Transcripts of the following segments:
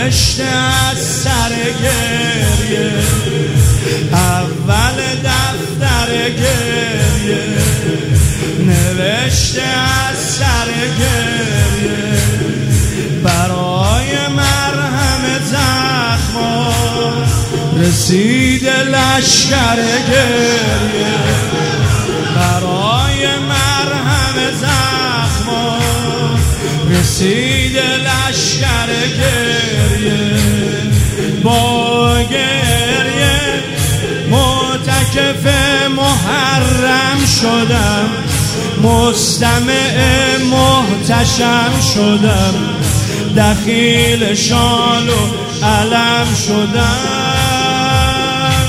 نوشته از سر گریه، اول دفتر گریه نوشته از سر گریه، برای مرهم زخما رسید لشکر گریه، برای مرهم زخما رسید لشکر گریه، با گریه معتکف محرم شدم، مستمع محتشم شدم، دخیل شال و علم شدم،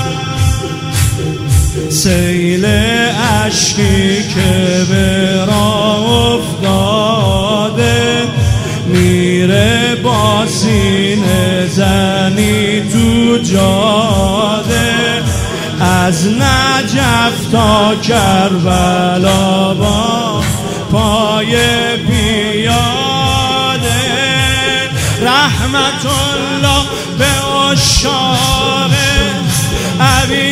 سیل اشکی که به راه افتاده میره با سینه زنی تو جاده، از نجف تا کربلا با پای پیاده، رحمت الله به عشاق ابی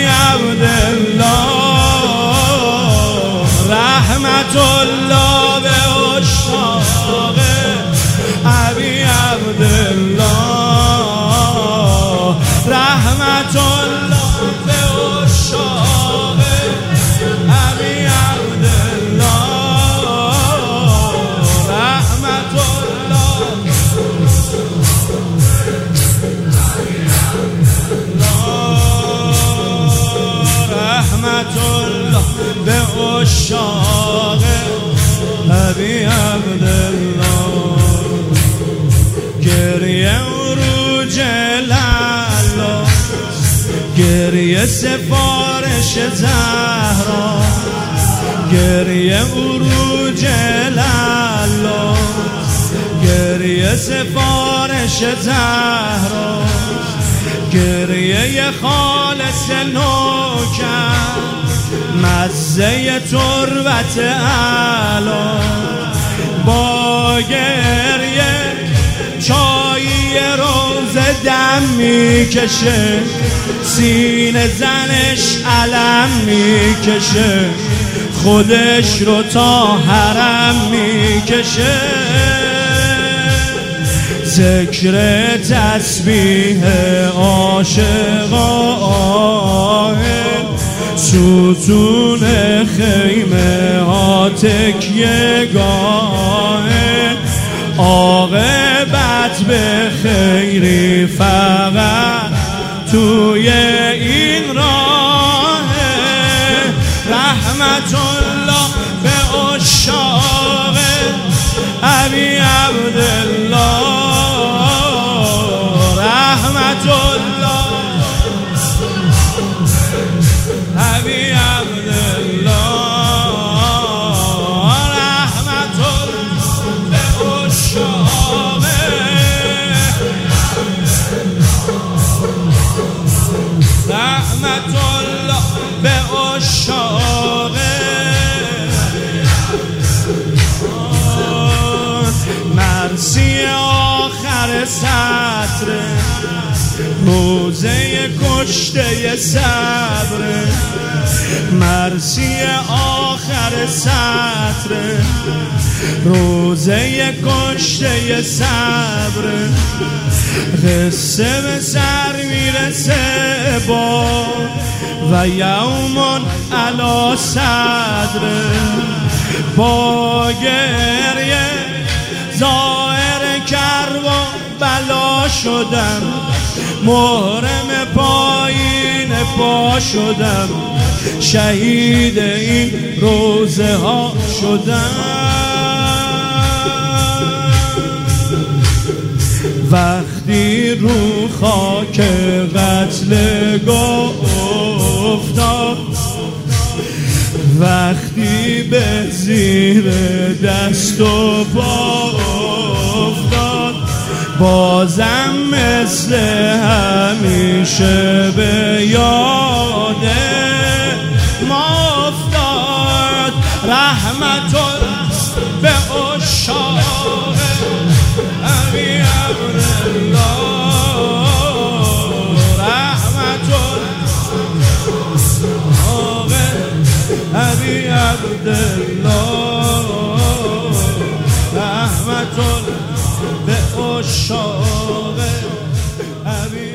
عبدالله، رحمت الله به عشاق ابی عبدالله، رحمت الله به عشاق ابی عبدالله، رحمت الله رحمت الله به عشاق ابی عبدالله، گریه عروج لالا، گریه سفارش زهرا، گریه عروج لالا، گریه سفارش زهرا، گریه خالص نوکر، مزه تربت اعلا، با گریه چایی روز دم میکشه، سینه زنش علم میکشه، خودش رو تا حرم میکشه، ذکر تسبیح عاشقان، ستون خیمه ها تکیه گاه، عاقبت به خیری فقط توی این راه، رحمت الله به عشاق ابی عبدالله، رحمت الله ابی عبدالله، رحمت الله به عشاق، رحمت الله به عشاق، مرسی آخر سطر روزه کشته صبر، مرسی آخر سطر روزه کشته صبر، قصه به سر میرسه با و یومون علا صدر، با گریه ظاهر کربا بلا شدم، محرم پایین پا شدم، شهید این روزه ها شدم، وقتی رو خاک قتلگاه افتاد، وقتی به زیر دست و پا افتاد، بازم مثل همیشه به یاد ما افتاد، رحمت به عشاق ابی عبدالله، علی عبدالله رحمت به عشاق حبیب